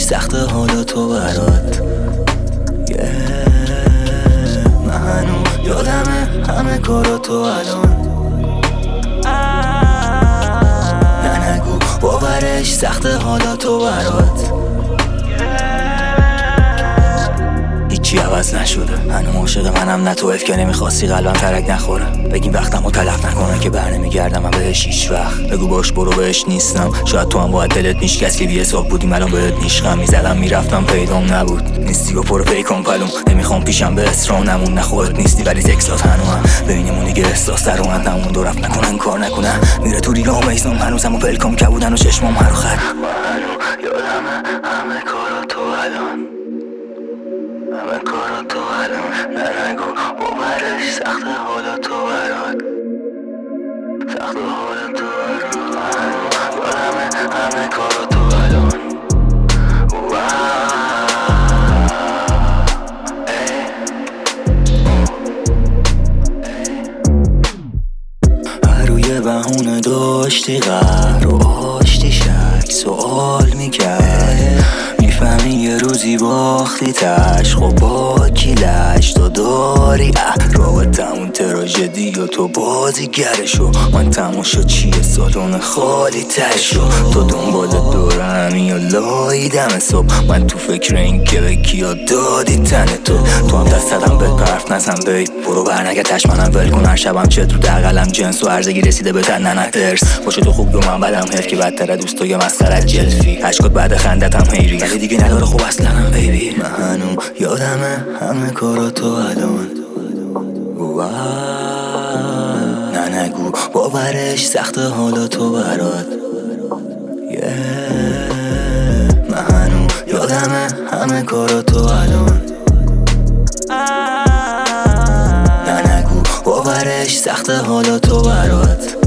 سخته حالا تو برات. من هنوز یادمه همه کاراتو الان. نه نگو باورش سخته حالا تو برات. هیچی عوض نشده، هنوز عاشق منم نه تو اف که نمیخواستی قلبم ترک نخوره. بگیم وقتم رو تلف نکنه که بر نمیگردم من بهش هیچ وقت. بگو باش برو بهش نیستم، شاید تو هم باید دلت میشکست که بی حساب بودیم الان بهت نیشقم. میزدم میرفتم پیدام نبود، نیستی و پرو پیکان پلوم. نمیخوام پیشم به اصرار نمون، نه خودت نیستی ولی تکسات هنوزم ببینیمون دیگه احساس در اومد نمون. دو رفت نکنن کار نکنن میره تو ریگام ایزنم هنوزم و پلکام کبودن و چشمام هر خط. من هنوز یادمه همه کاراتو الان، همه کاراتو الان. نه نگو باورش سخته حالا تو برات، سخته حالا تو برات. یادمه همه کاراتو الان. هر روی بهونه داشتی قهر و آشتی شک سوال میکرد. میفهمی یه روزی باختی تش خب با کیلش تو داری رابطمون تراژدی و تو بازیگرشو. من تماشا چیه سالن خالی تشو. تو دنبال دوره همی و لایی دم صبح، من تو فکر این که به کیا دادی تن تو. تو هم دست دادم بهت پرف نزن بید برو برنگتش منم ول کن. هر شبم چت رو در قلم جنس و عرضگی رسیده به تن نه ارس. باشه تو خوب و من بدم حیف که بدتره دوست و یه مسخرت جلفی. عشقات بعد خندتم حیری ولی دیگه نداره خوب اصلا بیبی. من هنوز یادمه همه کاراتو الان. نه نگو باورش سخته حالا تو برات. من هنوز یادمه همه کاراتو الان. نه نگو باورش سخته حالا تو برات.